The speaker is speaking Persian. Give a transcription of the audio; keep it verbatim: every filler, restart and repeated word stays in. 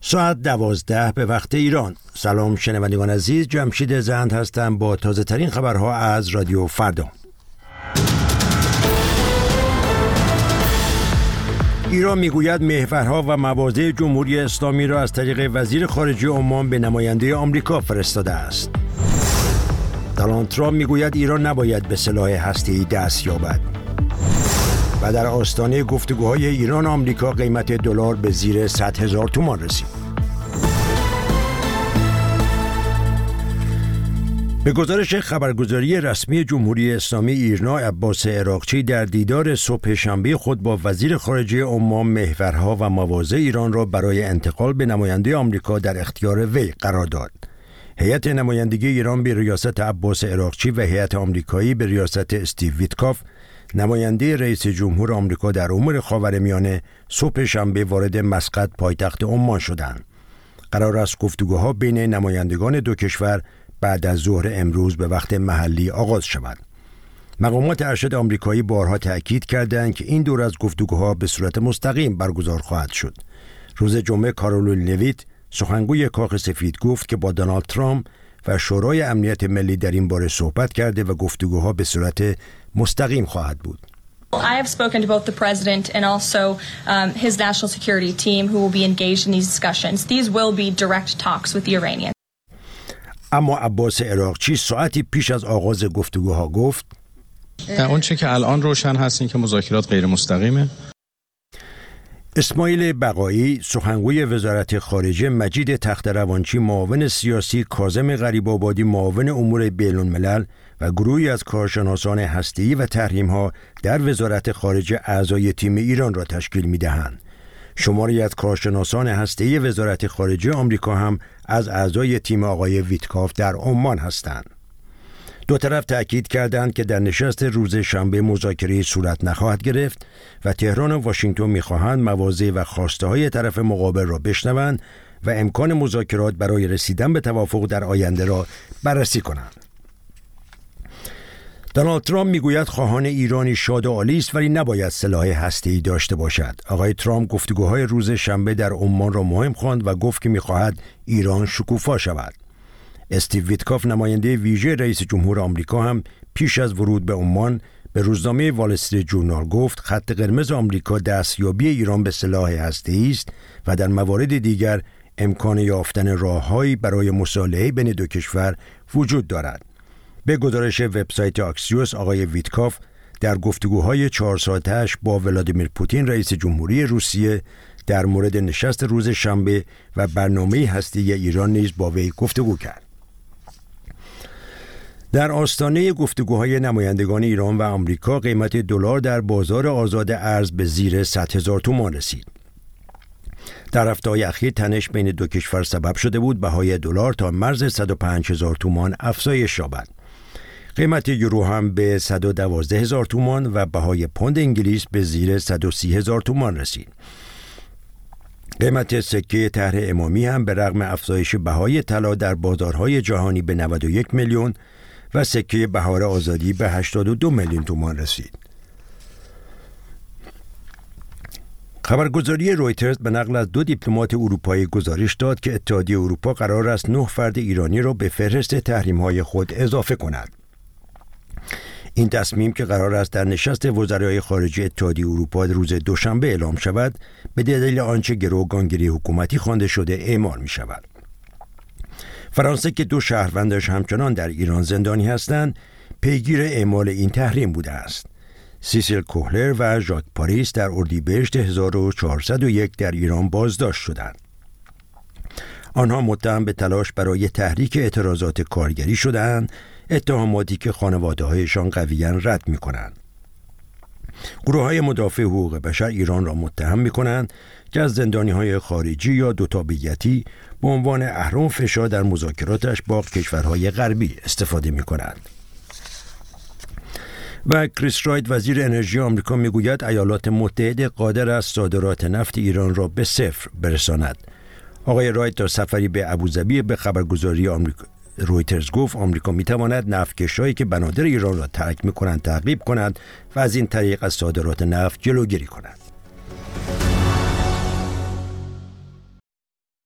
ساعت دوازده به وقت ایران. سلام شنوندگان عزیز، جمشید زند هستم با تازه ترین خبرها از رادیو فردا. ایران میگوید محورها و مواضع جمهوری اسلامی را از طریق وزیر خارجه عمان به نماینده آمریکا فرستاده است. دونالد ترامپ میگوید ایران نباید به سلاح هسته‌ای دست یابد. و در آستانه گفتگوهای ایران و آمریکا قیمت دلار به زیر صد هزار تومان رسید. به گزارش خبرگزاری رسمی جمهوری اسلامی ایرنا، عباس عراقچی در دیدار صبح شنبه خود با وزیر خارجه عمان محورها و مواضع ایران را برای انتقال به نماینده آمریکا در اختیار وی قرار داد. هیئت نمایندگی ایران به ریاست عباس عراقچی و هیئت آمریکایی به ریاست استیو ویتکاف، نماینده رئیس جمهور آمریکا در امور خاورمیانه، صبح شنبه وارد مسقط پایتخت عمان شدند. قرار است گفتگوها بین نمایندگان دو کشور بعد از ظهر امروز به وقت محلی آغاز شود. مقامات ارشد آمریکایی بارها تأکید کردند که این دور از گفتگوها به صورت مستقیم برگزار خواهد شد. روز جمعه کارولین لویت، سخنگوی کاخ سفید، گفت که با دونالد ترامپ و شورای امنیت ملی در این باره صحبت کرده و گفتگوها به صورت مستقیم خواهد بود. I have spoken to both the president and also um, his national security team who will be engaged in these discussions. These will be direct talks with the Iranians. اما عباس عراقچی ساعتی پیش از آغاز گفتگوها گفت اون چه که الان روشن هست این که مذاکرات غیر مستقیمه. اسماعیل بقایی، سخنگوی وزارت خارجه، مجید تخت‌روانچی، معاون سیاسی، کاظم غریب‌آبادی، معاون امور بین‌الملل و گروهی از کارشناسان هسته‌ای و تحریم‌ها در وزارت خارجه اعضای تیم ایران را تشکیل می‌دهند. شماری از کارشناسان هسته‌ای وزارت خارجه آمریکا هم از اعضای تیم آقای ویتکاف در عمان هستند. دو طرف تأکید کردند که در نشست روز شنبه مذاکره صورت نخواهد گرفت و تهران و واشنگتن می‌خواهند مواضع و خواسته‌های طرف مقابل را بشنوند و امکان مذاکرات برای رسیدن به توافق در آینده را بررسی کنند. دونالد ترامپ میگوید خواهان ایرانی شاد و عالی است ولی نباید سلاح هسته‌ای داشته باشد. آقای ترامپ گفتگوهای روز شنبه در عمان را مهم خواند و گفت که می‌خواهد ایران شکوفا شود. استیو ویتکاف، نماینده ویژه رئیس جمهور آمریکا، هم پیش از ورود به عمان به روزنامه وال استریت جورنال گفت خط قرمز آمریکا دستیابی ایران به سلاح هسته‌ای است و در موارد دیگر امکان یافتن راههایی برای مصالحه بین دو کشور وجود دارد. به گزارش وبسایت آکسیوس، آقای ویتکاف در گفتگوهای چهار ساعته‌اش با ولادیمیر پوتین رئیس جمهوری روسیه در مورد نشست روز شنبه و برنامه هسته‌ای ایران نیز با وی گفتگو کرد. در آستانه گفتگوهای نمایندگان ایران و آمریکا قیمت دلار در بازار آزاد ارز به زیر صد هزار تومان رسید. در هفته‌های اخیر تنش بین دو کشور سبب شده بود بهای دلار تا مرز صد و پنج هزار تومان افزایش یابد. قیمت یورو هم به صد و دوازده هزار تومان و بهای پوند انگلیس به زیر صد و سی هزار تومان رسید. قیمت سکه طرح امامی هم به رغم افزایش بهای طلا در بازارهای جهانی به نود و یک میلیون و سکه بهار آزادی به هشتاد و دو میلیون تومان رسید. خبرگزاری رویترز به نقل از دو دیپلمات اروپایی گزارش داد که اتحادیه اروپا قرار است نه فرد ایرانی را به فهرست تحریم‌های خود اضافه کند. این تصمیم که قرار است در نشست وزرای خارجه اتحادیه اروپا روز دوشنبه اعلام شود، به دلیل آنچه گروگانگیری حکومتی خوانده شده اعمال می شود. فرانسه که دو شهروندش همچنان در ایران زندانی هستند، پیگیر اعمال این تحریم بوده است. سیسیل کوهلر و ژاک پاریس در اردیبهشت هزار و چهارصد و یک در ایران بازداشت شدند. آنها متهم به تلاش برای تحریک اعتراضات کارگری شدند، اتهاماتی که خانواده‌هایشان قویاً رد می‌کنند. گروه‌های مدافع حقوق بشر ایران را متهم می‌کنند که از زندانی‌های خارجی یا دوتابیتی به عنوان اهرم فشار در مذاکراتش با کشورهای غربی استفاده می‌کنند. و کریس رایت، وزیر انرژی آمریکا، میگوید ایالات متحده قادر است صادرات نفت ایران را به صفر برساند. آقای رایت در سفری به ابوظبی به خبرگزاری آمریکا رویترز گفت آمریکا میتواند نفتکش‌هایی که بنادر ایران را ترک می‌کنند تعقیب کند و از این طریق از صادرات نفت جلوگیری کند.